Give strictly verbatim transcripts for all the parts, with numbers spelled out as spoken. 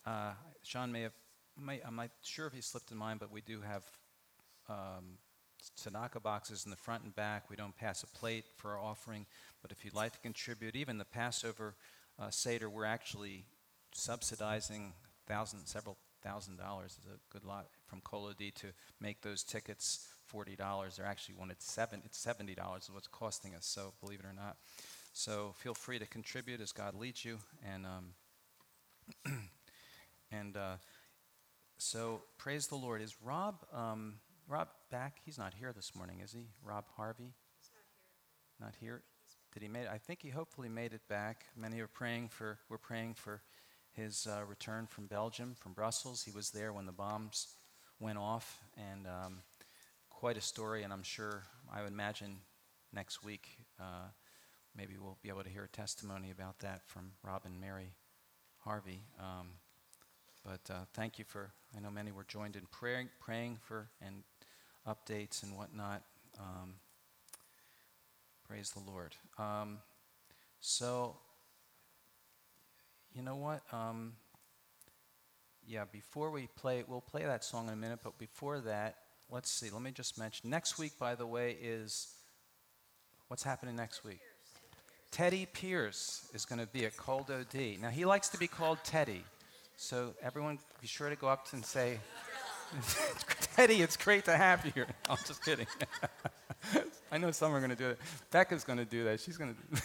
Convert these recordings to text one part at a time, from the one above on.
uh, Sean may have, may, I'm not sure if he slipped in mind, but we do have um, tzedakah boxes in the front and back. We don't pass a plate for our offering, but if you'd like to contribute, even the Passover uh, Seder, we're actually subsidizing thousand, several thousand dollars is a good lot from Kolodi to make those tickets forty dollars. They're actually when it's seven, it's seventy dollars is what's costing us. So believe it or not. So feel free to contribute as God leads you, and um, and uh, so praise the Lord. Is Rob um, Rob back? He's not here this morning, is he? Rob Harvey? He's not here. Not here. Did he made? I think he hopefully made it back. Many are praying for. We're praying for his uh, return from Belgium, from Brussels. He was there when the bombs went off, and um, quite a story. And I'm sure, I would imagine, next week uh, maybe we'll be able to hear a testimony about that from Rob and Mary Harvey. Um, but uh, thank you for. I know many were joined in praying, praying for and updates and whatnot. Um, praise the Lord. Um, so. You know what? Um, yeah, before we play, we'll play that song in a minute, but before that, let's see, let me just mention, next week, by the way, is, what's happening next week? Teddy Pierce is going to be at Kol Dodi. Now, he likes to be called Teddy, so everyone be sure to go up and say, Teddy, it's great to have you here. I'm just kidding. I know some are going to do it. Becca's going to do that. She's going to do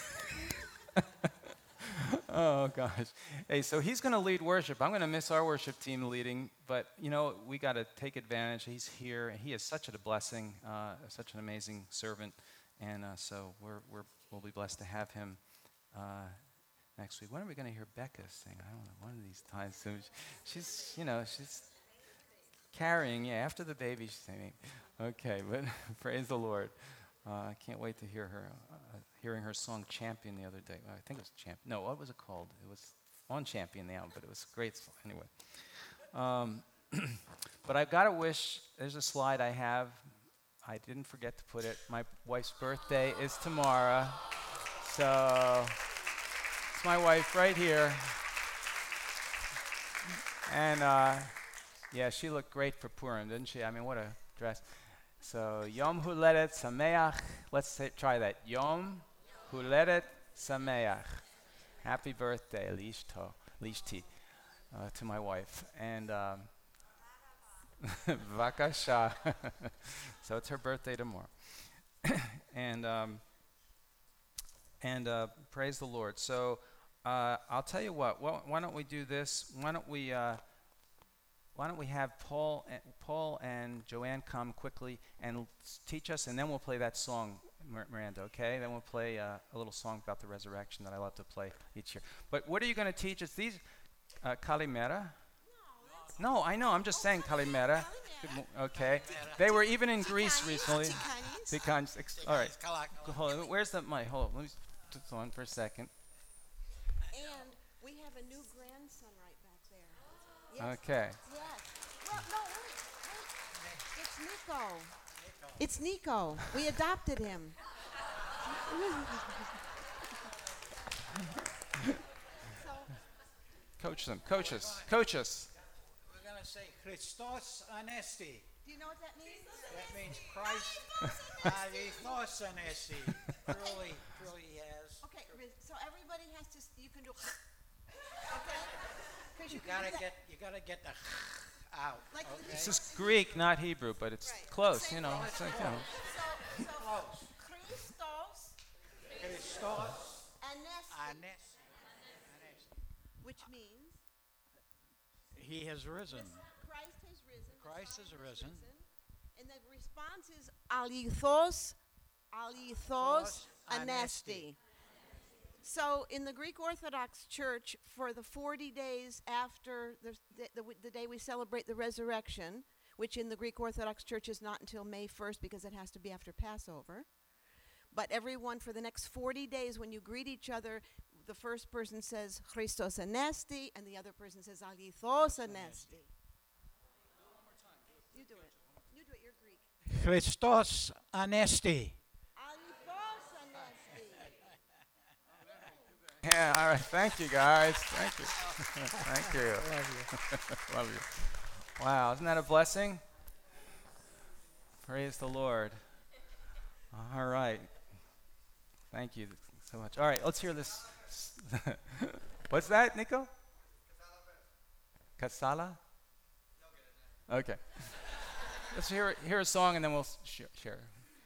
Oh, gosh. Hey, so he's going to lead worship. I'm going to miss our worship team leading, but, you know, we got to take advantage. He's here. He is such a blessing, uh, such an amazing servant, and uh, so we're, we're, we'll be blessed to have him uh, next week. When are we going to hear Becca sing? I don't know, one of these times soon. She's, you know, she's carrying, yeah, after the baby she's singing. Okay, but praise the Lord. Uh, I can't wait to hear her, uh, hearing her song Champion the other day. Well, I think it was Champion. No, what was it called? It was on Champion the album, but it was a great song. Anyway. Um, but I've got to wish, there's a slide I have. I didn't forget to put it. My wife's birthday is tomorrow. So it's my wife right here. And uh, yeah, she looked great for Purim, didn't she? I mean, what a dress. So, Yom Huledet Sameach. Let's say, try that. Yom Huledet Sameach. Happy birthday, Lishto, Lishti, uh, to my wife. And, um, Vakasha. So, it's her birthday tomorrow. and, um, and uh, praise the Lord. So, uh, I'll tell you what. Why, why don't we do this? Why don't we... Uh, Why don't we have Paul and, Paul and Joanne come quickly and s- teach us, and then we'll play that song, Mir- Miranda, okay? Then we'll play uh, a little song about the resurrection that I love to play each year. But what are you going to teach us? These, uh, Kalimera? No, I know. I'm just saying Kalimera. Good mo- Okay. They were even in Greece recently. Tikkanis. Ex- All right. Hold on. Where's the mic? Hold on. Let me put this on for a second. And we have a new grandson right back there. Yes. Okay. Yes. Well, no, wait, wait. It's Nico. It's Nico. We adopted him. so, Coach them. Coach us. Coach us. We're going to say Christos Anesti. do you know what that means? That means Christ Alithos Anesti. Truly, truly he has. Okay, Riz, so everybody has to, s- you can do, okay? 'Cause You can gotta do that. get, you gotta get the out. Like the Okay. This is Greek, not Hebrew, but it's Right. close, Same you know. thing. It's like, you know. So, so Close. Christos Christos Anesti, Anesti. Anesti. which means He has risen. Christ has risen. Christ Messiah has risen. And the response is alithos, alithos, Anesti. anesti. So in the Greek Orthodox Church, for the forty days after the, the, the, the day we celebrate the resurrection, which in the Greek Orthodox Church is not until May first because it has to be after Passover, but everyone for the next forty days when you greet each other, the first person says Christos anesti, and the other person says alithos anesti. You do it. You do it. You're Greek. Christos Anesti. Alithos anesti. Yeah, all right. Thank you, guys. Thank you. Thank you. Love you. Love you. Wow, isn't that a blessing? Praise the Lord. All right. Thank you so much. All right, let's hear this. What's that, Nico? Casala? Okay. Let's hear hear a song and then we'll sh- share.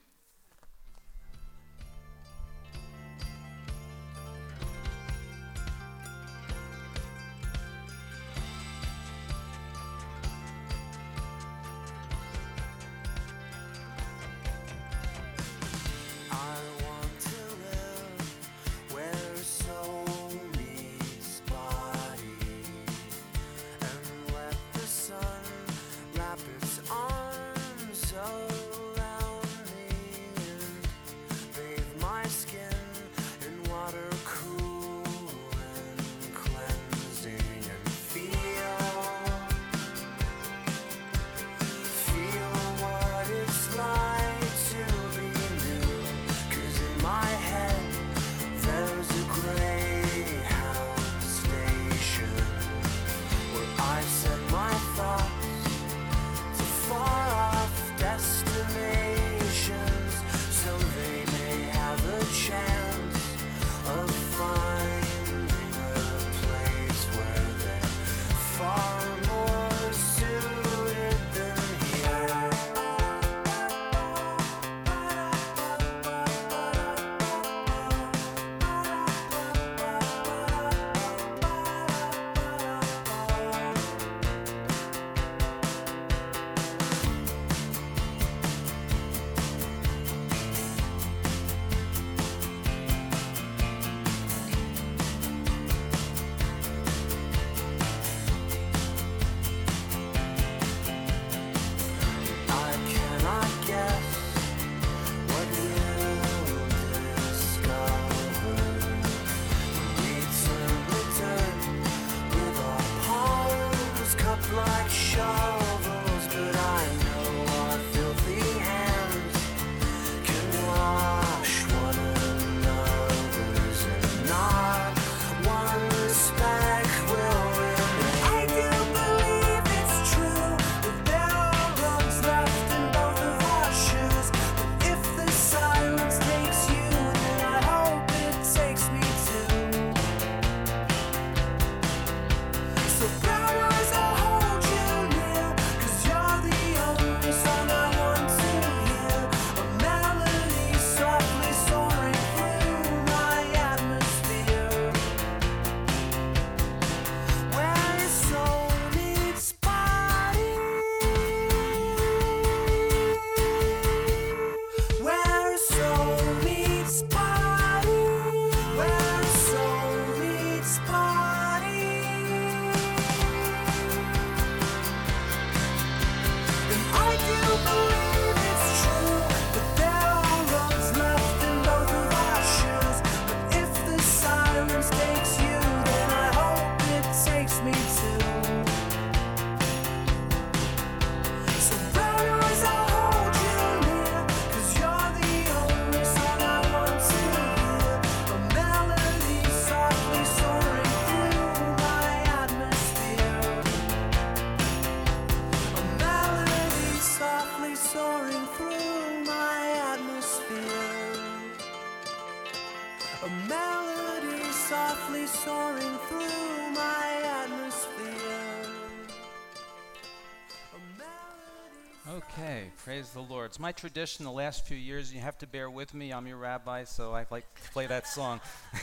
Okay, praise the Lord. It's my tradition the last few years. You have to bear with me. I'm your rabbi, so I like to play that song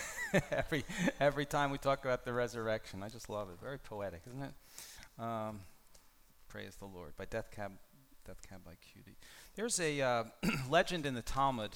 every every time we talk about the resurrection. I just love it. Very poetic, isn't it? Um, praise the Lord. By Death Cab, Death Cab by Cutie. There's a uh, legend in the Talmud,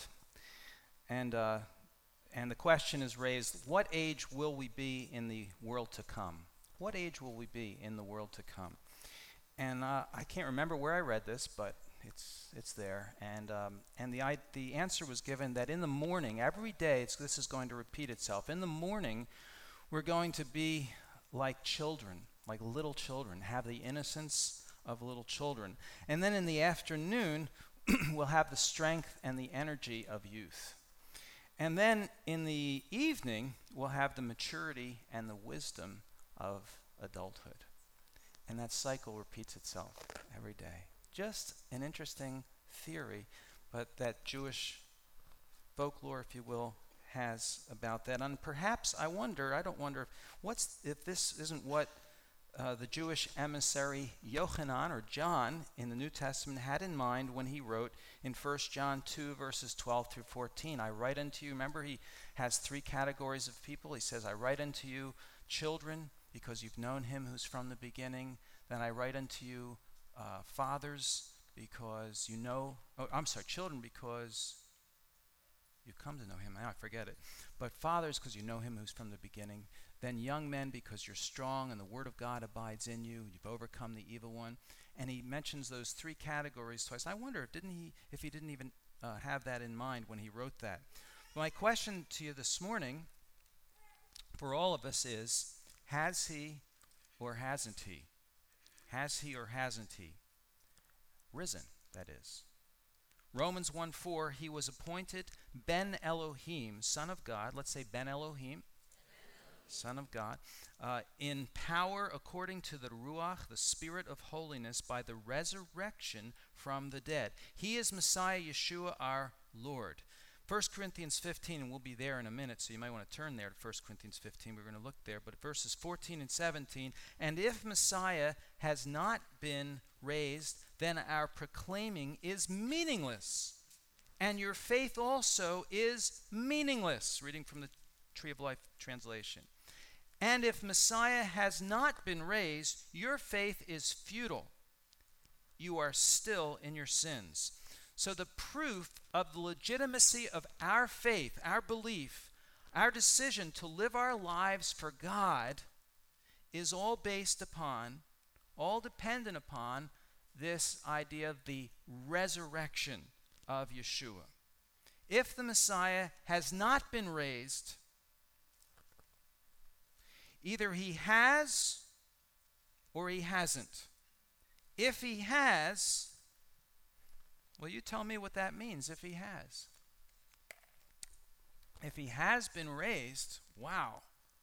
and uh, and the question is raised: what age will we be in the world to come? What age will we be in the world to come? And uh, I can't remember where I read this, but it's it's there. And um, and the I, the answer was given that in the morning, every day, it's, this is going to repeat itself. In the morning, we're going to be like children, like little children, have the innocence of little children. And then in the afternoon, we'll have the strength and the energy of youth. And then in the evening, we'll have the maturity and the wisdom of adulthood. And that cycle repeats itself every day. Just an interesting theory, but that Jewish folklore, if you will, has about that. And perhaps I wonder, I don't wonder, if, what's if this isn't what uh, the Jewish emissary Yochanan, or John, in the New Testament had in mind when he wrote in First John two, verses twelve through fourteen. I write unto you, remember he has three categories of people. He says, I write unto you children, because you've known him who's from the beginning. Then I write unto you uh, fathers, because you know, oh, I'm sorry, children, because you come to know him. Now I forget it. But fathers, because you know him who's from the beginning. Then young men, because you're strong and the word of God abides in you. You've overcome the evil one. And he mentions those three categories twice. I wonder, didn't he, if he didn't even uh, have that in mind when he wrote that. My question to you this morning, for all of us, is, has he or hasn't he? Has he or hasn't he risen, that is? Romans one four, he was appointed Ben Elohim, Son of God. Let's say Ben Elohim, Son of God, uh, in power according to the Ruach, the Spirit of holiness, by the resurrection from the dead. He is Messiah Yeshua our Lord. First Corinthians fifteen, and we'll be there in a minute, so you might want to turn there to First Corinthians fifteen. We're going to look there. But verses fourteen and seventeen, and if Messiah has not been raised, then our proclaiming is meaningless, and your faith also is meaningless. Reading from the Tree of Life translation. And if Messiah has not been raised, your faith is futile. You are still in your sins. So the proof of the legitimacy of our faith, our belief, our decision to live our lives for God is all based upon, all dependent upon this idea of the resurrection of Yeshua. If the Messiah has not been raised, either he has or he hasn't. If he has, well, you tell me what that means, if he has. If he has been raised, wow.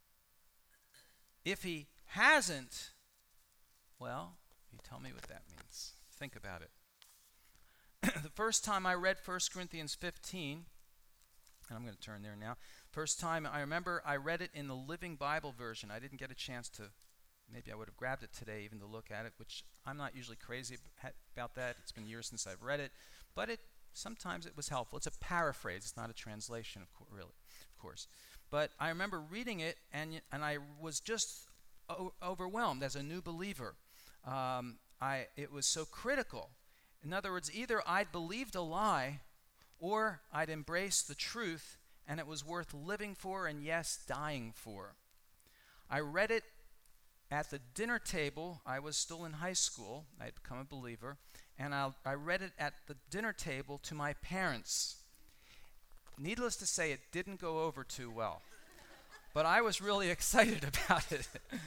If he hasn't, well, you tell me what that means. Think about it. The first time I read First Corinthians fifteen, and I'm going to turn there now. First time, I remember I read it in the Living Bible version. I didn't get a chance to, maybe I would have grabbed it today even to look at it, which I'm not usually crazy about that. It's been years since I've read it. But it sometimes it was helpful. It's a paraphrase. It's not a translation, of co- really, of course. But I remember reading it, and and I was just o- overwhelmed as a new believer. Um, I it was so critical. In other words, either I'd believed a lie, or I'd embraced the truth, and it was worth living for, and yes, dying for. I read it at the dinner table. I was still in high school. I had become a believer. And I, I read it at the dinner table to my parents. Needless to say, it didn't go over too well. But I was really excited about it.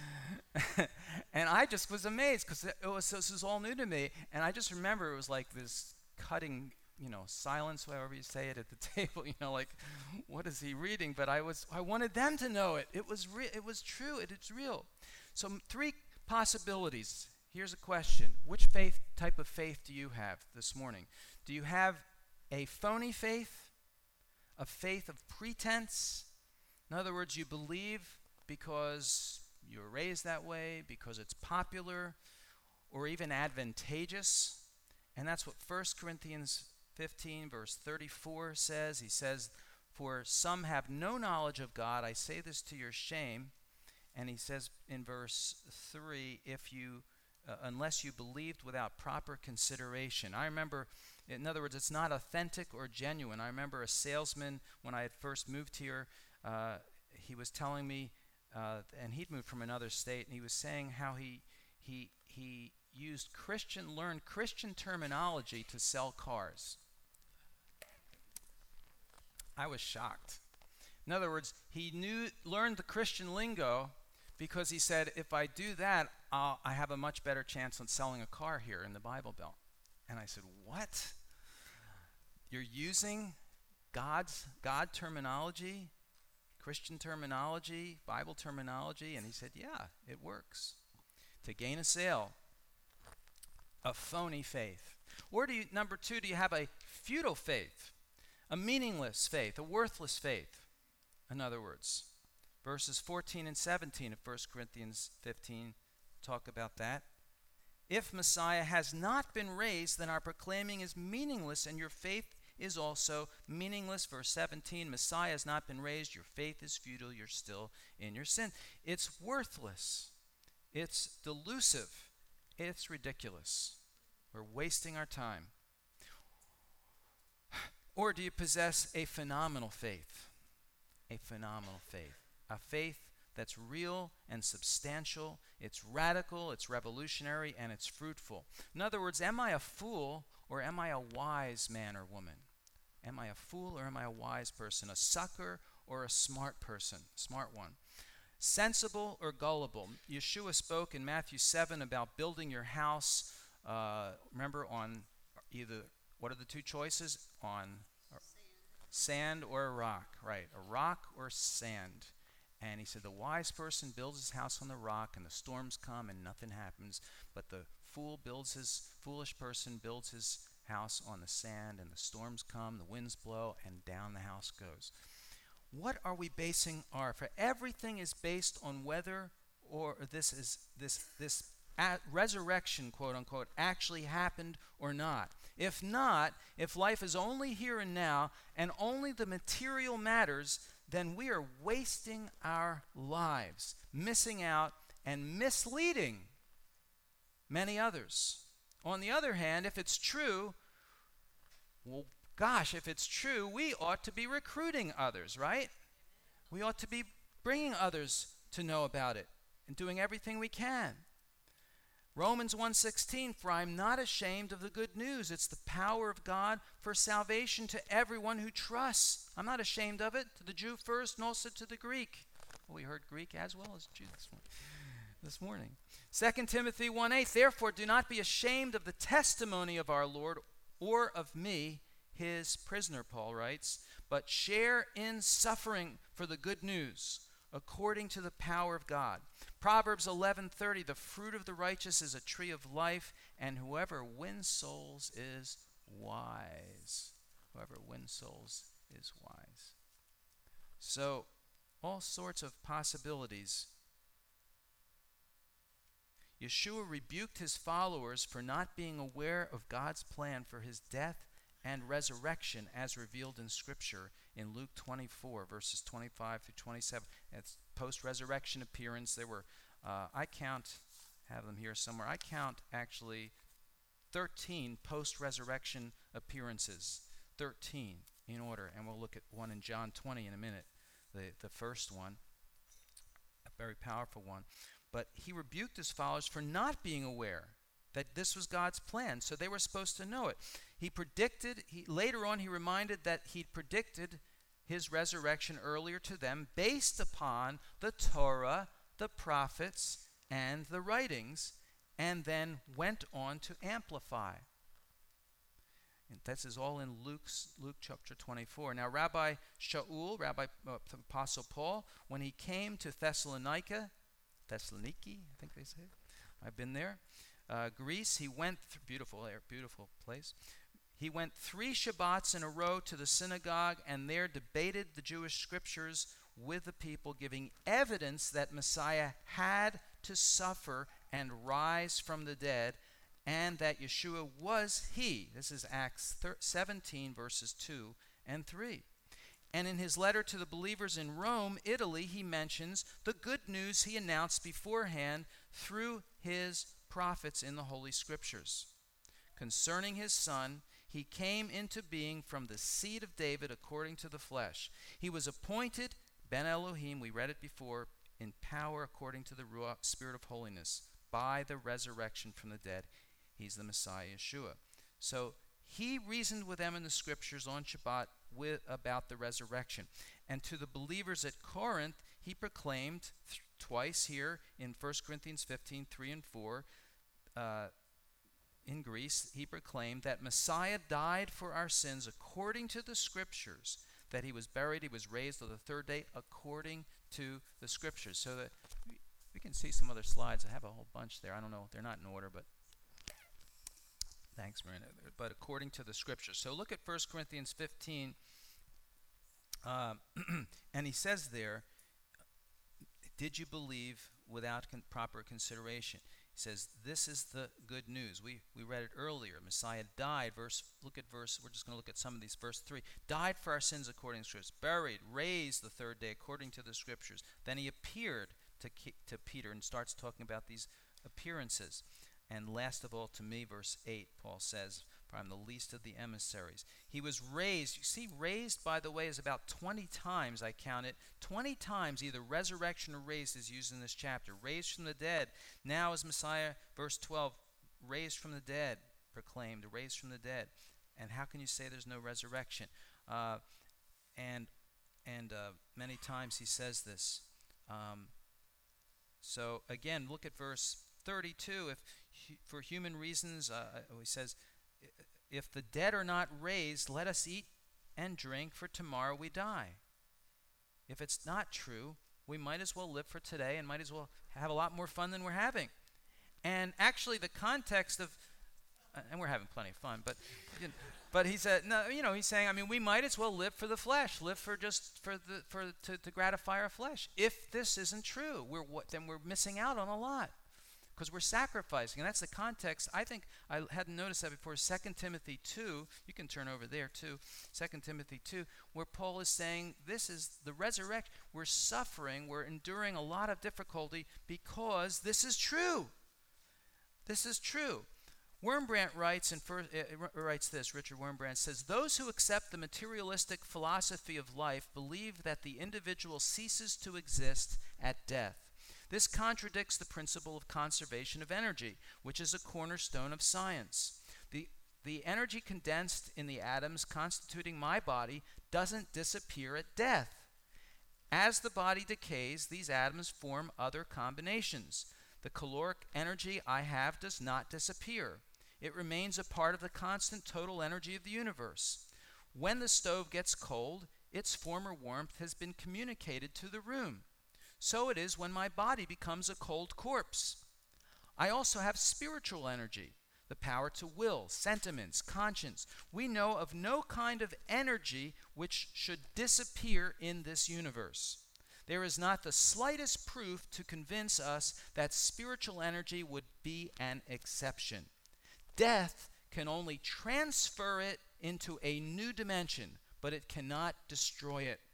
And I just was amazed, because it was, this was all new to me. And I just remember it was like this cutting, you know, silence, however you say it, at the table. You know, like, what is he reading? But I was, I wanted them to know it. It was, re- it was true. It, it's real. So m- three possibilities. Here's a question. Which faith, type of faith do you have this morning? Do you have a phony faith? A faith of pretense? In other words, you believe because you were raised that way, because it's popular, or even advantageous. And that's what First Corinthians fifteen, verse thirty-four says. He says, for some have no knowledge of God. I say this to your shame. And he says in verse three, if you Uh, unless you believed without proper consideration. I remember, in other words, it's not authentic or genuine. I remember a salesman, when I had first moved here, uh, he was telling me, uh, and he'd moved from another state, and he was saying how he he he used Christian, learned Christian terminology to sell cars. I was shocked. In other words, he knew, learned the Christian lingo, because he said, if I do that, I'll, I have a much better chance on selling a car here in the Bible Belt. And I said, what? You're using God's God terminology, Christian terminology, Bible terminology, and he said, yeah, it works. To gain a sale, a phony faith. Or do you, number two, do you have a futile faith, a meaningless faith, a worthless faith? In other words, verses fourteen and seventeen of First Corinthians fifteen talk about that. If Messiah has not been raised, then our proclaiming is meaningless, and your faith is also meaningless. Verse seventeen, Messiah has not been raised, your faith is futile, you're still in your sin. It's worthless. It's delusive. It's ridiculous. We're wasting our time. Or do you possess a phenomenal faith? A phenomenal faith. A faith that's real and substantial. It's radical, it's revolutionary, and it's fruitful. In other words, am I a fool or am I a wise man or woman? Am I a fool or am I a wise person? A sucker or a smart person? Smart one. Sensible or gullible? Yeshua spoke in Matthew seven about building your house, uh, remember, on either, what are the two choices? On sand or a rock, right? A rock or sand. And he said the wise person builds his house on the rock, and the storms come and nothing happens. But the fool builds his, foolish person builds his house on the sand, and the storms come, the winds blow, and down the house goes. What are we basing our, for everything is based on whether or this is this this at resurrection, quote unquote, actually happened or not. If not, if life is only here and now and only the material matters, then we are wasting our lives, missing out and misleading many others. On the other hand, if it's true, well, gosh, if it's true, we ought to be recruiting others, right? We ought to be bringing others to know about it and doing everything we can. Romans one sixteen, for I am not ashamed of the good news. It's the power of God for salvation to everyone who trusts. I'm not ashamed of it, to the Jew first and also to the Greek. Well, we heard Greek as well as Jew this morning. This morning. Second Timothy one eight, therefore do not be ashamed of the testimony of our Lord or of me, his prisoner, Paul writes, but share in suffering for the good news according to the power of God. Proverbs eleven thirty, the fruit of the righteous is a tree of life, and whoever wins souls is wise. Whoever wins souls is wise. So, all sorts of possibilities. Yeshua rebuked his followers for not being aware of God's plan for his death and resurrection as revealed in Scripture in Luke twenty-four, verses twenty-five through twenty-seven. It's post-resurrection appearance. There were, uh, I count, have them here somewhere, I count actually thirteen post-resurrection appearances. thirteen in order. And we'll look at one in John twenty in a minute, the, the first one, a very powerful one. But he rebuked his followers for not being aware that this was God's plan, so they were supposed to know it. He predicted, he, later on he reminded that he predicted his resurrection earlier to them based upon the Torah, the prophets, and the writings, and then went on to amplify. And this is all in Luke's, Luke chapter twenty-four. Now Rabbi Shaul, Rabbi uh, Apostle Paul, when he came to Thessalonica, Thessaloniki, I think they say, I've been there, Uh, Greece, he went, th- beautiful, beautiful place. He went three Shabbats in a row to the synagogue and there debated the Jewish scriptures with the people, giving evidence that Messiah had to suffer and rise from the dead, and that Yeshua was he. This is Acts seventeen, verses two and three. And in his letter to the believers in Rome, Italy, he mentions the good news he announced beforehand through his prophets in the Holy Scriptures. Concerning his son, he came into being from the seed of David according to the flesh. He was appointed Ben Elohim, we read it before, in power according to the Ruach, Spirit of holiness, by the resurrection from the dead. He's the Messiah, Yeshua. So he reasoned with them in the Scriptures on Shabbat with, about the resurrection. And to the believers at Corinth, he proclaimed th- twice here in First Corinthians fifteen, three and four, uh, in Greece, he proclaimed that Messiah died for our sins according to the Scriptures, that he was buried, he was raised on the third day according to the scriptures. So that we, we can see some other slides. I have a whole bunch there. I don't know. They're not in order, but thanks, Marina. But according to the scriptures. So look at First Corinthians fifteen. Uh, and he says there, did you believe without con- proper consideration? He says, this is the good news. We we read it earlier. Messiah died. Verse. Look at verse. We're just going to look at some of these. Verse three. Died for our sins according to scriptures. Buried. Raised the third day according to the scriptures. Then he appeared to Ki- to Peter and starts talking about these appearances. And last of all, to me, verse eight, Paul says, for I'm the least of the emissaries. He was raised. You see, raised, by the way, is about twenty times, I count it. twenty times either resurrection or raised is used in this chapter. Raised from the dead. Now is Messiah, verse twelve, raised from the dead, proclaimed, raised from the dead. And how can you say there's no resurrection? Uh, and and uh, many times he says this. Um, so again, look at verse thirty-two. If hu- for human reasons, uh, he says, if the dead are not raised, let us eat and drink, for tomorrow we die. If it's not true, we might as well live for today and might as well have a lot more fun than we're having. And actually, the context of, uh, and we're having plenty of fun, but you know, but he said, no, you know, he's saying, I mean, we might as well live for the flesh, live for just for the for to, to gratify our flesh. If this isn't true, we're what then we're missing out on a lot. Because we're sacrificing, and that's the context. I think I hadn't noticed that before. Second Timothy two, you can turn over there too. Second Timothy two, where Paul is saying this is the resurrection. We're suffering, we're enduring a lot of difficulty because this is true. This is true. Wurmbrand writes and uh, writes this. Richard Wurmbrand says, "Those who accept the materialistic philosophy of life believe that the individual ceases to exist at death. This contradicts the principle of conservation of energy, which is a cornerstone of science. The, the energy condensed in the atoms constituting my body doesn't disappear at death. As the body decays, these atoms form other combinations. The caloric energy I have does not disappear. It remains a part of the constant total energy of the universe. When the stove gets cold, its former warmth has been communicated to the room. So it is when my body becomes a cold corpse. I also have spiritual energy, the power to will, sentiments, conscience. We know of no kind of energy which should disappear in this universe. There is not the slightest proof to convince us that spiritual energy would be an exception. Death can only transfer it into a new dimension, but it cannot destroy it."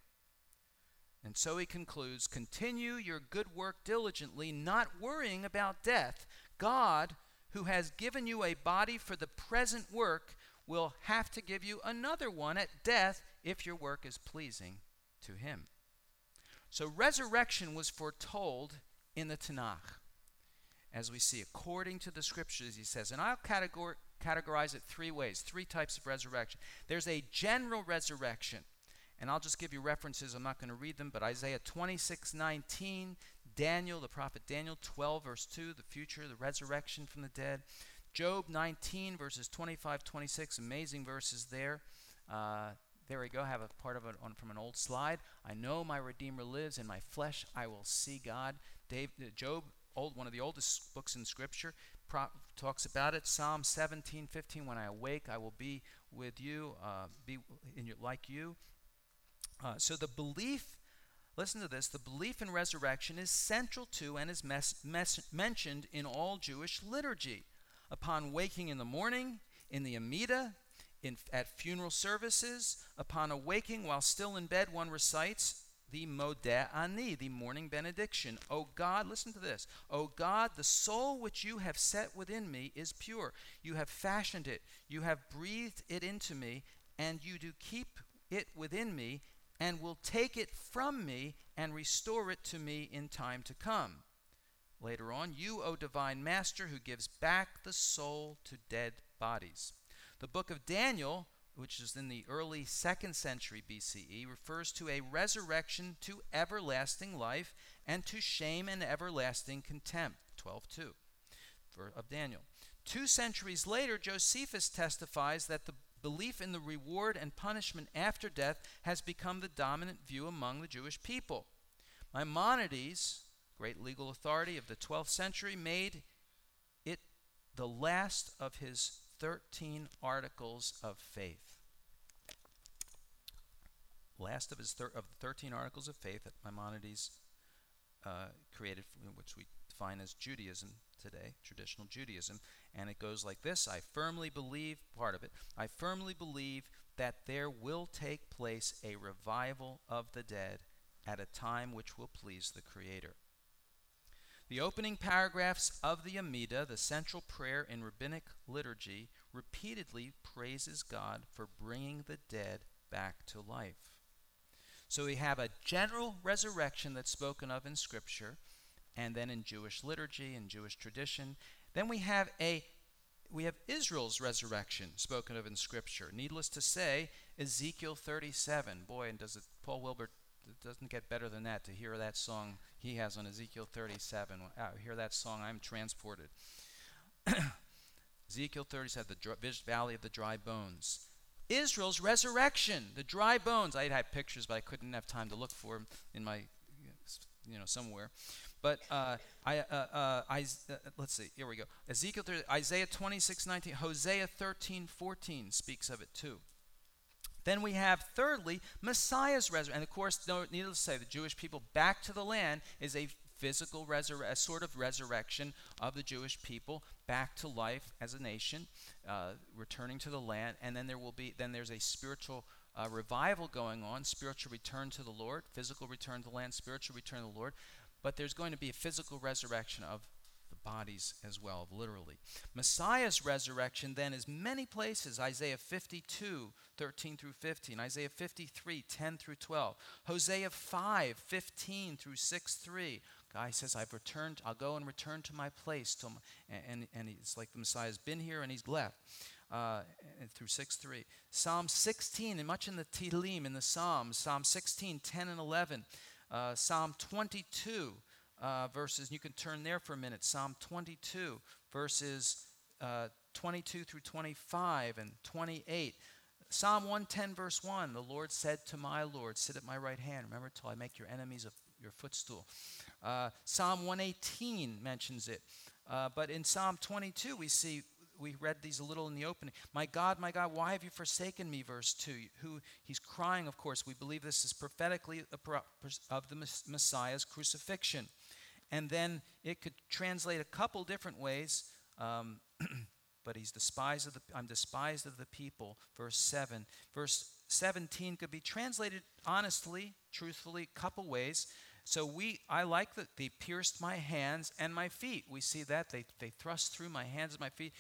And so he concludes, continue your good work diligently, not worrying about death. God, who has given you a body for the present work, will have to give you another one at death if your work is pleasing to him. So resurrection was foretold in the Tanakh, as we see, according to the scriptures, he says. And I'll categor- categorize it three ways, three types of resurrection. There's a general resurrection. And I'll just give you references. I'm not going to read them, but Isaiah twenty-six nineteen, Daniel, the prophet Daniel twelve, verse two, the future, the resurrection from the dead. Job nineteen, verses twenty-five, twenty-six, amazing verses there. Uh, there we go. I have a part of it on, from an old slide. I know my Redeemer lives. In my flesh I will see God. Dave, uh, Job, old, one of the oldest books in Scripture, pro- talks about it. Psalm seventeen fifteen, when I awake, I will be with you, uh, be in your, like you. Uh, so the belief, listen to this, the belief in resurrection is central to and is mes- mes- mentioned in all Jewish liturgy. Upon waking in the morning, in the Amida, in, at funeral services, upon awaking while still in bed, one recites the Modeh Ani, the morning benediction. O God, listen to this. O God, the soul which you have set within me is pure. You have fashioned it. You have breathed it into me, and you do keep it within me, and will take it from me and restore it to me in time to come. Later on, you, O divine master, who gives back the soul to dead bodies. The book of Daniel, which is in the early second century B C E, refers to a resurrection to everlasting life and to shame and everlasting contempt, twelve two of Daniel. Two centuries later, Josephus testifies that the belief in the reward and punishment after death has become the dominant view among the Jewish people. Maimonides, great legal authority of the twelfth century, made it the last of his thirteen articles of faith. Last of his thir- of the thirteen articles of faith that Maimonides uh, created, which we define as Judaism today, traditional Judaism. And it goes like this: I firmly believe, part of it, I firmly believe that there will take place a revival of the dead at a time which will please the Creator. The opening paragraphs of the Amida, the central prayer in rabbinic liturgy, repeatedly praises God for bringing the dead back to life. So we have a general resurrection that's spoken of in Scripture, and then in Jewish liturgy and Jewish tradition. Then we have a we have Israel's resurrection spoken of in Scripture. Needless to say, Ezekiel thirty-seven. Boy, and does it, Paul Wilbur, it doesn't get better than that to hear that song he has on Ezekiel thirty-seven. Wow, hear that song, I'm transported. Ezekiel thirty-seven, the dry, valley of the dry bones. Israel's resurrection, the dry bones. I had pictures, but I couldn't have time to look for them in my, you know, somewhere. But uh, I, uh, uh, I, uh, let's see. Here we go. Ezekiel thirty, Isaiah twenty-six nineteen, Hosea thirteen fourteen speaks of it too. Then we have, thirdly, Messiah's resurrection. And of course, no, needless to say, the Jewish people back to the land is a physical resurrection, a sort of resurrection of the Jewish people back to life as a nation, uh, returning to the land. And then there will be, then there's a spiritual uh, revival going on, spiritual return to the Lord, physical return to the land, spiritual return to the Lord. But there's going to be a physical resurrection of the bodies as well, literally. Messiah's resurrection then is many places. Isaiah fifty-two, thirteen through fifteen. Isaiah fifty-three, ten through twelve. Hosea five, fifteen through six three. Guy says, I've returned, I'll go and return to my place. Till my, and, and it's like the Messiah's been here and he's left. Uh, and through six three. Psalm sixteen, and much in the Tehillim, in the Psalms. Psalm sixteen, ten and eleven. Uh, Psalm twenty-two, uh, verses, you can turn there for a minute. Psalm twenty-two, verses uh, twenty-two through twenty-five and twenty-eight. Psalm one ten, verse one, the Lord said to my Lord, sit at my right hand, remember, till I make your enemies a, your footstool. Uh, Psalm one eighteen mentions it. Uh, but in Psalm twenty-two, we see, we read these a little in the opening. My God, my God, why have you forsaken me? Verse two. Who he's crying, of course. We believe this is prophetically of the Messiah's crucifixion. And then it could translate a couple different ways. Um, but he's despised of the, I'm despised of the people. Verse seven. Verse seventeen could be translated honestly, truthfully, a couple ways. So we, I like that they pierced my hands and my feet. We see that they they thrust through my hands and my feet.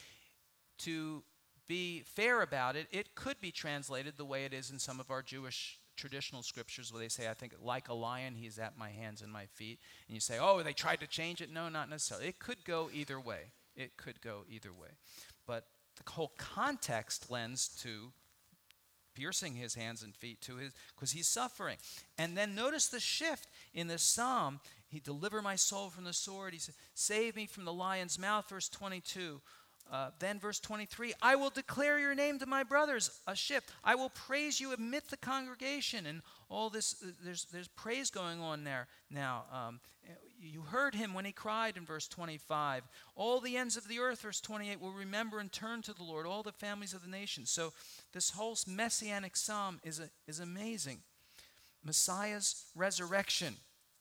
To be fair about it, it could be translated the way it is in some of our Jewish traditional scriptures where they say, I think, like a lion, he's at my hands and my feet. And you say, oh, they tried to change it. No, not necessarily. It could go either way. It could go either way. But the whole context lends to piercing his hands and feet to his, because he's suffering. And then notice the shift in this psalm. He deliver my soul from the sword. He said, save me from the lion's mouth, verse twenty-two. Uh, then verse twenty-three, I will declare your name to my brothers, a shift. I will praise you amidst the congregation. And all this, uh, there's there's praise going on there now. Um, you heard him when he cried in verse twenty-five. All the ends of the earth, verse twenty-eight, will remember and turn to the Lord, all the families of the nations. So this whole messianic psalm is, a, is amazing. Messiah's resurrection.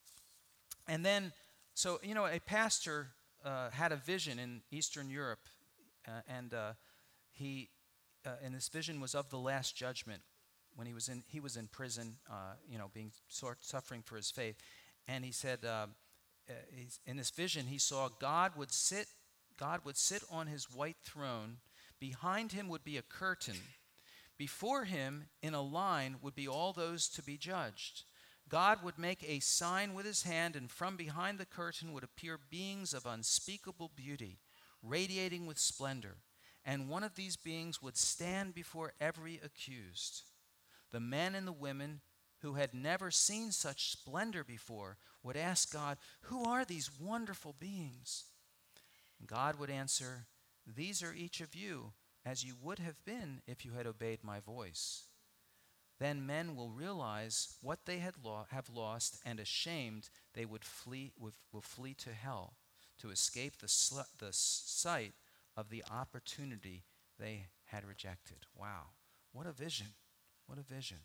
And then, so, you know, a pastor uh, had a vision in Eastern Europe. Uh, and uh, he, uh, and this vision was of the Last Judgment when he was in he was in prison, uh, you know, being sort suffering for his faith. And he said, uh, uh, he's, in this vision, he saw God would sit, God would sit on his white throne. Behind him would be a curtain. Before him, in a line, would be all those to be judged. God would make a sign with his hand, and from behind the curtain would appear beings of unspeakable beauty, radiating with splendor, and one of these beings would stand before every accused. The men and the women who had never seen such splendor before would ask God, who are these wonderful beings? And God would answer, these are each of you as you would have been if you had obeyed my voice. Then men will realize what they had lo- have lost, and ashamed, they would flee, would, will flee to hell to escape the, sl- the sight of the opportunity they had rejected. Wow, what a vision. What a vision.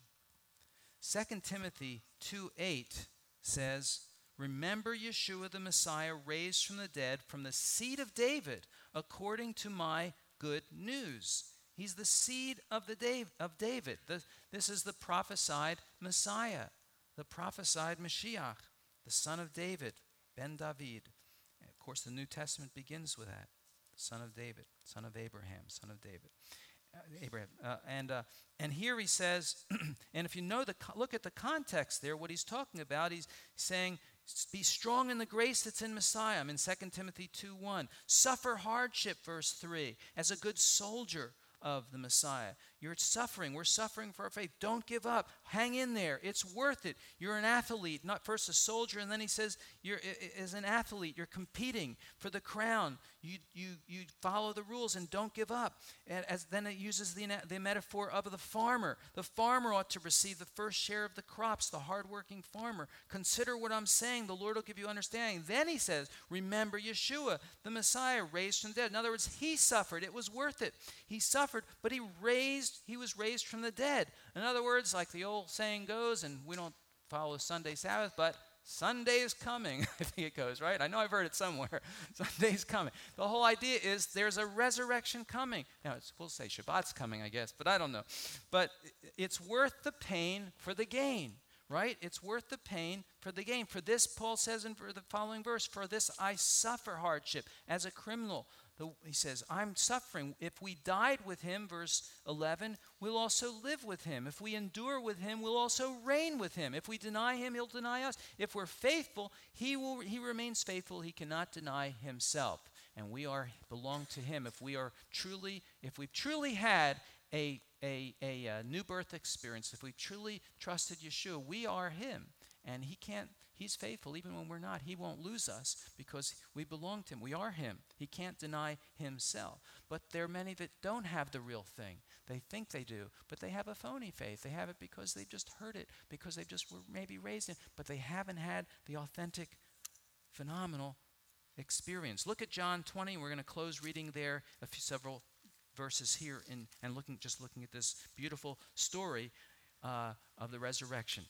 Second Timothy two eight says, remember Yeshua the Messiah raised from the dead from the seed of David according to my good news. He's the seed of, the Dave, of David. The, this is the prophesied Messiah, the prophesied Mashiach, the son of David, Ben David. And of course, the New Testament begins with that. Son of David, son of Abraham, son of David. Uh, Abraham. Uh, and, uh, and here he says, and if you know the, look at the context there, what he's talking about, he's saying, be strong in the grace that's in Messiah. I'm in Second Timothy two one. Suffer hardship, verse three, as a good soldier of the Messiah. You're suffering. We're suffering for our faith. Don't give up. Hang in there. It's worth it. You're an athlete, not first a soldier, and then he says, you're as an athlete, you're competing for the crown. You you you follow the rules and don't give up. And as then it uses the, the metaphor of the farmer. The farmer ought to receive the first share of the crops, the hardworking farmer. Consider what I'm saying. The Lord will give you understanding. Then he says, remember Yeshua, the Messiah, raised from the dead. In other words, he suffered. It was worth it. He suffered, but he raised, he was raised from the dead. In other words, like the old saying goes, and we don't follow Sunday Sabbath, but Sunday is coming, I think it goes, right? I know I've heard it somewhere. Sunday's coming. The whole idea is there's a resurrection coming. Now, it's, we'll say Shabbat's coming, I guess, but I don't know. But it's worth the pain for the gain, right? It's worth the pain for the gain. For this, Paul says in the following verse, for this I suffer hardship as a criminal. The, he says, I'm suffering. If we died with him, verse eleven, we'll also live with him. If we endure with him, we'll also reign with him. If we deny him, he'll deny us. If we're faithful, he will. He remains faithful. He cannot deny himself. And we are belong to him. If we are truly, if we've truly had a, a, a, a new birth experience, if we've truly trusted Yeshua, we are him. And he can't, he's faithful. Even when we're not, he won't lose us because we belong to him. We are him. He can't deny himself. But there are many that don't have the real thing. They think they do, but they have a phony faith. They have it because they've just heard it, because they just were maybe raised in, but they haven't had the authentic, phenomenal experience. Look at John twenty. We're going to close reading there a few, several verses here in, and looking just looking at this beautiful story uh, of the resurrection.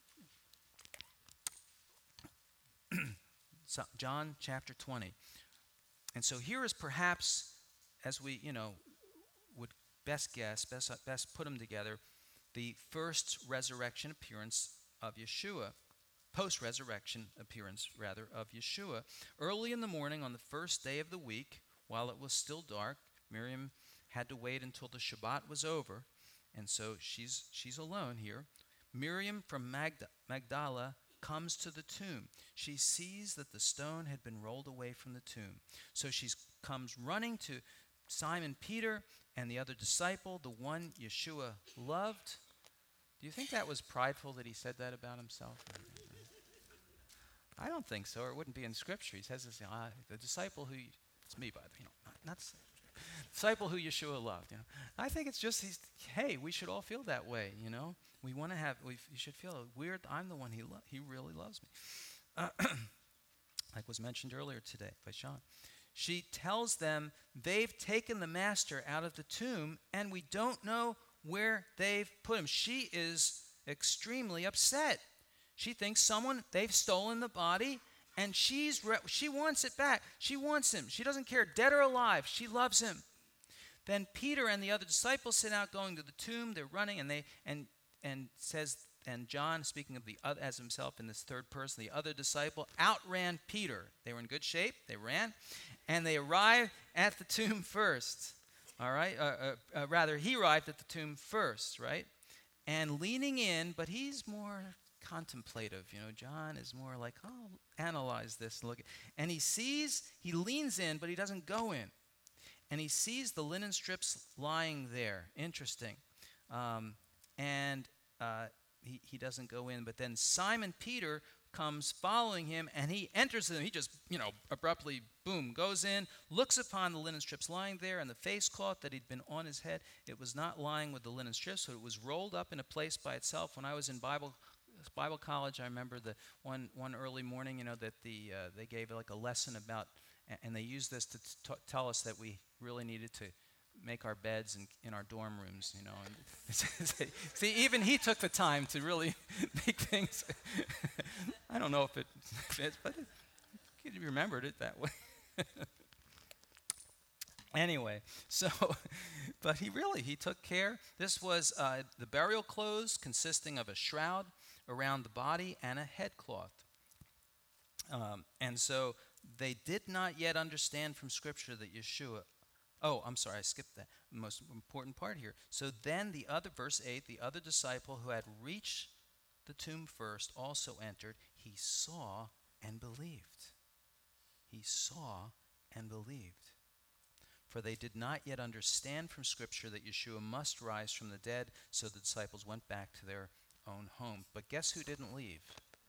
So John chapter twenty. And so here is perhaps, as we, you know, would best guess, best, best put them together, the first resurrection appearance of Yeshua, post-resurrection appearance, rather, of Yeshua. Early in the morning on the first day of the week, while it was still dark, Miriam had to wait until the Shabbat was over, and so she's she's alone here. Miriam from Magda, Magdala comes to the tomb. She sees that the stone had been rolled away from the tomb. So she comes running to Simon Peter and the other disciple, the one Yeshua loved. Do you think that was prideful that he said that about himself? I don't think so, or it wouldn't be in Scripture. He says this, ah, the disciple who, it's me by the way, you know, not, not disciple who Yeshua loved. You know, I think it's just, he's, hey, we should all feel that way, you know. We want to have, we you should feel weird. I'm the one he lo- he really loves me. Uh, like was mentioned earlier today by Sean. She tells them they've taken the master out of the tomb and we don't know where they've put him. She is extremely upset. She thinks someone, they've stolen the body and she's re- she wants it back. She wants him. She doesn't care, dead or alive. She loves him. Then Peter and the other disciples sit out going to the tomb. They're running and they and and says, and John, speaking of the other, as himself in this third person, the other disciple, outran Peter. They were in good shape. They ran. And they arrived at the tomb first. All right? Uh, uh, uh, rather, he arrived at the tomb first, right? And leaning in, but he's more contemplative. You know, John is more like, oh, analyze this. And look. And he sees, he leans in, but he doesn't go in. And he sees the linen strips lying there. Interesting. Um, and uh, he, he doesn't go in. But then Simon Peter comes following him, and he enters them. He just, you know, abruptly, boom, goes in, looks upon the linen strips lying there, and the face cloth that he'd been on his head. It was not lying with the linen strips, so it was rolled up in a place by itself. When I was in Bible Bible college, I remember the one one early morning, you know, that the uh, they gave like a lesson about, and they used this to t- tell us that we really needed to make our beds in, in our dorm rooms, you know. And see, even he took the time to really make things. I don't know if it fits, but it, he remembered it that way. Anyway, so, but he really, he took care. This was uh, the burial clothes consisting of a shroud around the body and a headcloth. Um, and so they did not yet understand from Scripture that Yeshua, oh, I'm sorry, I skipped that most important part here. So then the other, verse eight, the other disciple who had reached the tomb first also entered. He saw and believed. He saw and believed. For they did not yet understand from Scripture that Yeshua must rise from the dead, so the disciples went back to their own home. But guess who didn't leave?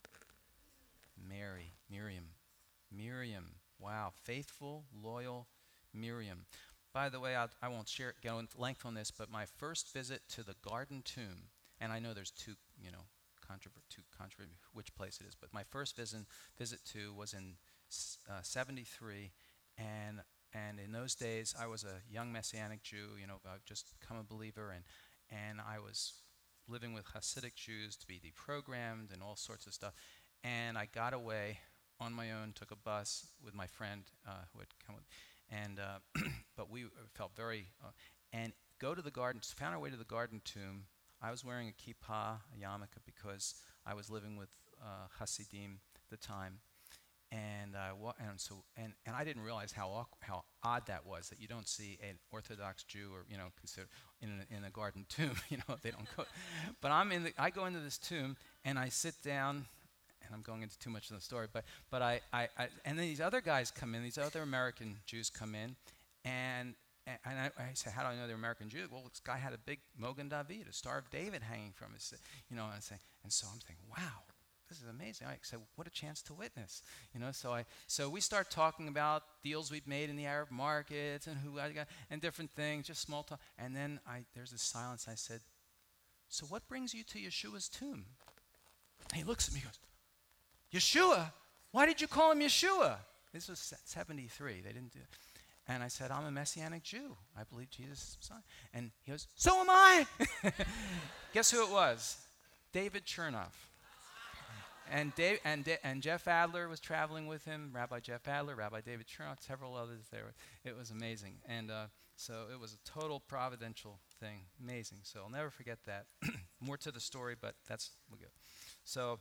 Mary, Miriam. Miriam. Wow, faithful, loyal Miriam. By the way, I'll, I won't share go into length on this, but my first visit to the Garden Tomb, and I know there's two, you know, controver- two controver- which place it is, but my first visit visit to was in uh, seventy-three, and and in those days I was a young Messianic Jew, you know, I've just become a believer, and and I was living with Hasidic Jews to be deprogrammed and all sorts of stuff. And I got away on my own, took a bus with my friend uh, who had come with, and uh, but we felt very, uh, and go to the garden, found our way to the Garden Tomb. I was wearing a kippah, a yarmulke, because I was living with uh, Hasidim at the time. And uh, wa- and so and, and I didn't realize how awk- how odd that was, that you don't see an Orthodox Jew or, you know, consider in a, in a garden tomb, you know, they don't go. But I'm in the, I go into this tomb and I sit down, and I'm going into too much of the story, but but I, I, I and then these other guys come in, these other American Jews come in, and and, and I, I say, how do I know they're American Jews? Well, this guy had a big Mogen David, a Star of David hanging from his, you know, and I say, and so I'm thinking, wow. This is amazing. I said, what a chance to witness, you know. So I, so we start talking about deals we've made in the Arab markets and who I got and different things, just small talk. And then I, there's this silence. I said, so what brings you to Yeshua's tomb? And he looks at me, and goes, Yeshua? Why did you call him Yeshua? This was seventy-three. They didn't do it. And I said, I'm a Messianic Jew. I believe Jesus is the Messiah. And he goes, so am I. Guess who it was? David Chernoff. And, Dave, and, De- and Jeff Adler was traveling with him, Rabbi Jeff Adler, Rabbi David Chernoff, several others there. It was amazing. And uh, so it was a total providential thing. Amazing. So I'll never forget that. More to the story, but that's we'll go. So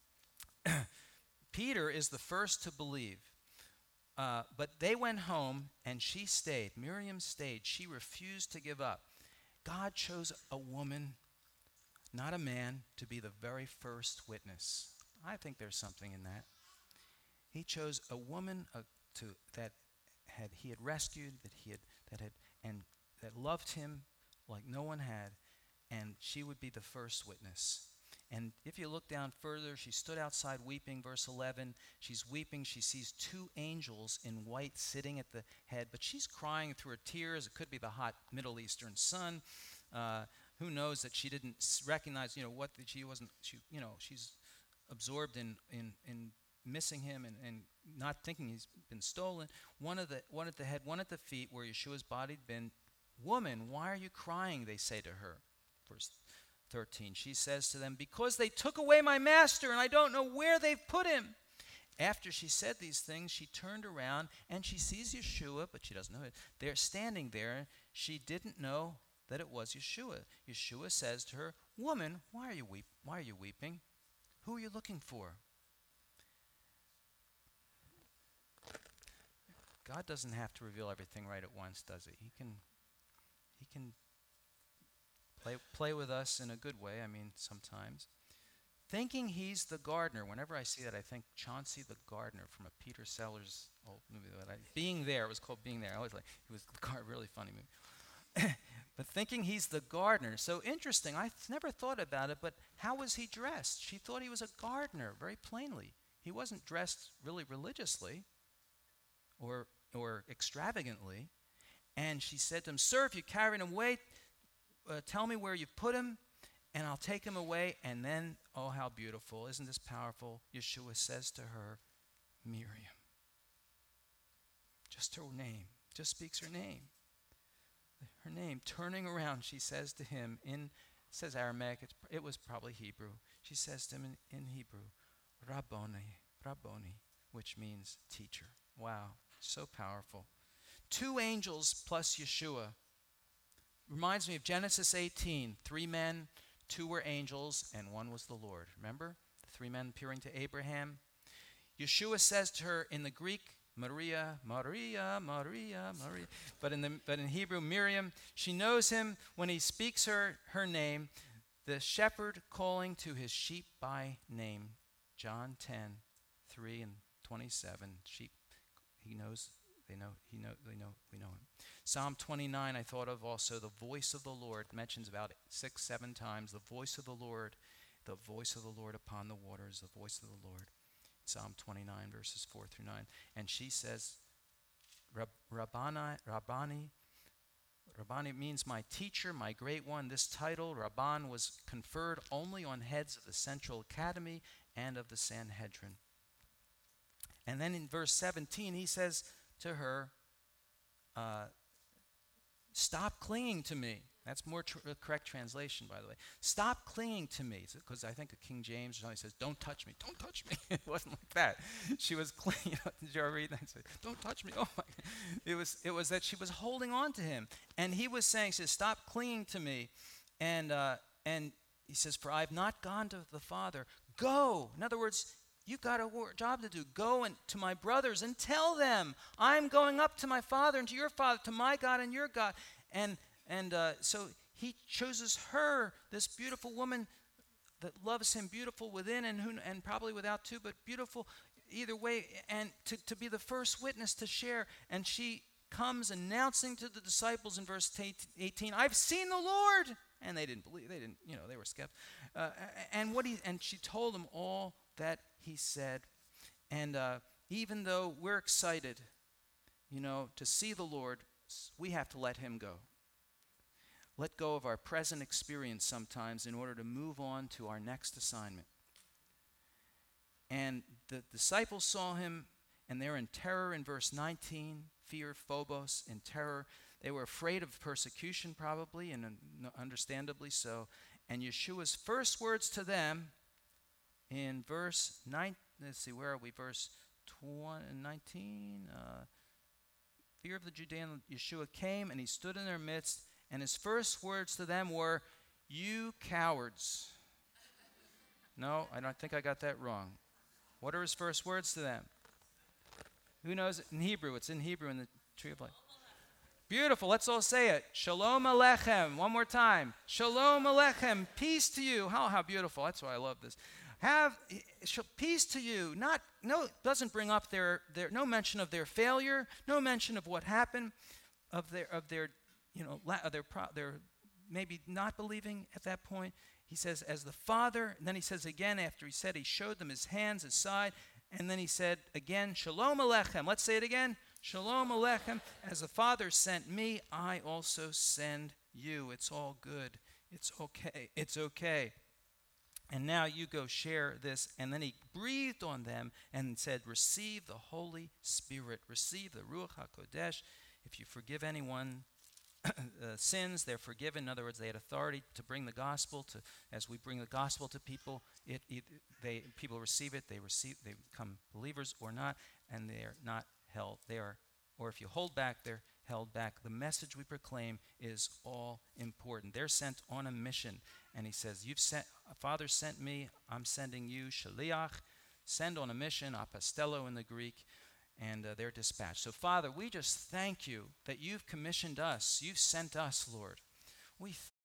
Peter is the first to believe. Uh, but they went home, and she stayed. Miriam stayed. She refused to give up. God chose a woman, not a man, to be the very first witness. I think there's something in that. He chose a woman uh, to that had he had rescued, that he had that had and that loved him like no one had, and she would be the first witness. And if you look down further, she stood outside weeping, verse eleven. She's weeping. She sees two angels in white sitting at the head, but she's crying through her tears. It could be the hot Middle Eastern sun. Uh, who knows that she didn't recognize, you know, what that she wasn't, she, you know, she's absorbed in, in, in missing him and, and not thinking he's been stolen. One at the one at the head, one at the feet, where Yeshua's body had been. Woman, why are you crying? They say to her. Verse thirteen. She says to them, because they took away my master, and I don't know where they've put him. After she said these things, she turned around and she sees Yeshua, but she doesn't know it. They're standing there. She didn't know that it was Yeshua. Yeshua says to her, woman, why are you weep? Why are you weeping? Who are you looking for? God doesn't have to reveal everything right at once, does he? He can, he can play play with us in a good way. I mean, sometimes. Thinking he's the gardener. Whenever I see that, I think Chauncey the Gardener from a Peter Sellers old movie. That I, Being There. It was called Being There. I always like. It was a really funny movie. but thinking he's the gardener. So interesting. I never thought about it, but how was he dressed? She thought he was a gardener, very plainly. He wasn't dressed really religiously or or extravagantly. And she said to him, "Sir, if you carried him away, uh, tell me where you put him, and I'll take him away." And then, oh, how beautiful. Isn't this powerful? Yeshua says to her, Miriam. Just her name. Just speaks her name. Her name. Turning around, she says to him in, it says Aramaic, it's, it was probably Hebrew. She says to him in, in Hebrew, Rabboni, Rabboni, which means teacher. Wow, so powerful. Two angels plus Yeshua. Reminds me of Genesis eighteen. Three men, two were angels, and one was the Lord. Remember? The three men appearing to Abraham. Yeshua says to her in the Greek, Maria, Maria, Maria, Maria. But in the but in Hebrew, Miriam. She knows him when he speaks her her name, the shepherd calling to his sheep by name. John ten, three and twenty-seven. Sheep, he knows, they know, he know, they know, we know him. Psalm twenty-nine, I thought of also, the voice of the Lord, mentions about six, seven times, the voice of the Lord, the voice of the Lord upon the waters, the voice of the Lord. Psalm twenty-nine, verses four through nine. And she says, Rab- Rabbani, Rabbani, Rabbani means my teacher, my great one. This title, Rabban, was conferred only on heads of the Central Academy and of the Sanhedrin. And then in verse seventeen, he says to her, uh, stop clinging to me. That's more tr- uh, correct translation, by the way. Stop clinging to me. Because I think of King James, he says, don't touch me, don't touch me. It wasn't like that. She was clinging. Did you ever read that? Said, don't touch me. Oh my. It was, it was that she was holding on to him. And he was saying, he says, stop clinging to me. And, uh, and he says, for I have not gone to the Father. Go. In other words, you've got a war- job to do. Go and to my brothers and tell them, I'm going up to my Father and to your Father, to my God and your God. And And uh, so he chooses her, this beautiful woman that loves him, beautiful within and who, and probably without too, but beautiful either way, and to, to be the first witness to share. And she comes announcing to the disciples in verse eighteen, I've seen the Lord. And they didn't believe, they didn't, you know, they were skeptical. Uh, and what he, and she told them all that he said. And uh, even though we're excited, you know, to see the Lord, we have to let him go. Let go of our present experience sometimes in order to move on to our next assignment. And the disciples saw him, and they're in terror in verse nineteen, fear, phobos, in terror. They were afraid of persecution probably, and uh, understandably so. And Yeshua's first words to them in verse nine, let's see, where are we? Verse twenty, nineteen. Uh, fear of the Judean, Yeshua came, and he stood in their midst. And his first words to them were, you cowards. No, I don't think I got that wrong. What are his first words to them? Who knows it in Hebrew? It's in Hebrew in the Tree of Life. Beautiful. Let's all say it. Shalom Aleichem. One more time. Shalom Aleichem. Peace to you. How, how beautiful. That's why I love this. Have peace to you. Not, no, doesn't bring up their, their, no mention of their failure, no mention of what happened, of their, of their, you know, la- they're, pro- they're maybe not believing at that point. He says, as the Father, and then he says again, after he said, he showed them his hands, his side, and then he said again, Shalom Aleichem. Let's say it again. Shalom Aleichem. As the Father sent me, I also send you. It's all good. It's okay. It's okay. And now you go share this. And then he breathed on them and said, receive the Holy Spirit. Receive the Ruach HaKodesh. If you forgive anyone, Uh, sins, they're forgiven. In other words, they had authority to bring the gospel to. As we bring the gospel to people, it, it they people receive it. They receive. They become believers or not, and they are not held. They are, or if you hold back, they're held back. The message we proclaim is all important. They're sent on a mission, and he says, "You've sent. Father sent me. I'm sending you. Shaliach, send on a mission. Apostello in the Greek." And uh, they're dispatched. So, Father, we just thank you that you've commissioned us. You've sent us, Lord. We